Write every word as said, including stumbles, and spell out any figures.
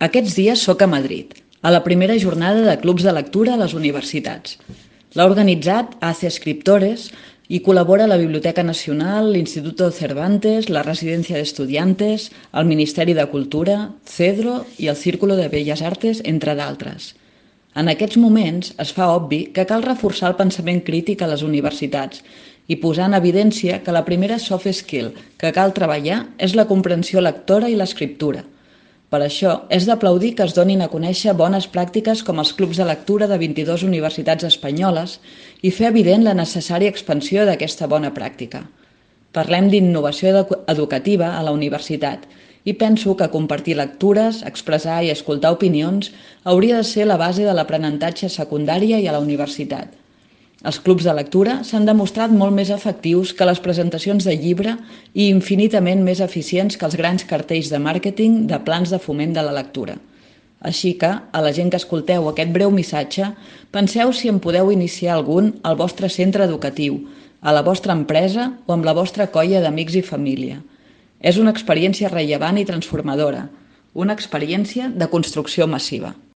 Aquests dies soc a Madrid, a la primera jornada de clubs de lectura a les universitats. L'ha organitzat A C E Escriptores i col·labora la Biblioteca Nacional, l'Instituto Cervantes, la Residència d'Estudiantes, el Ministeri de Cultura, Cedro i el Círculo de Belles Artes, entre d'altres. En aquests moments es fa obvi que cal reforçar el pensament crític a les universitats i posar en evidència que la primera soft skill que cal treballar és la comprensió lectora i l'escriptura. Per això, és d'aplaudir que es donin a conèixer bones pràctiques com els clubs de lectura de vint-i-dues universitats espanyoles i fer evident la necessària expansió d'aquesta bona pràctica. Parlem d'innovació educativa a la universitat i penso que compartir lectures, expressar i escoltar opinions hauria de ser la base de l'aprenentatge a secundària i a la universitat. Els clubs de lectura s'han demostrat molt més efectius que les presentacions de llibre i infinitament més eficients que els grans cartells de màrqueting de plans de foment de la lectura. Així que, a la gent que escolteu aquest breu missatge, penseu si en podeu iniciar algun al vostre centre educatiu, a la vostra empresa o amb la vostra colla d'amics i família. És una experiència rellevant i transformadora, una experiència de construcció massiva.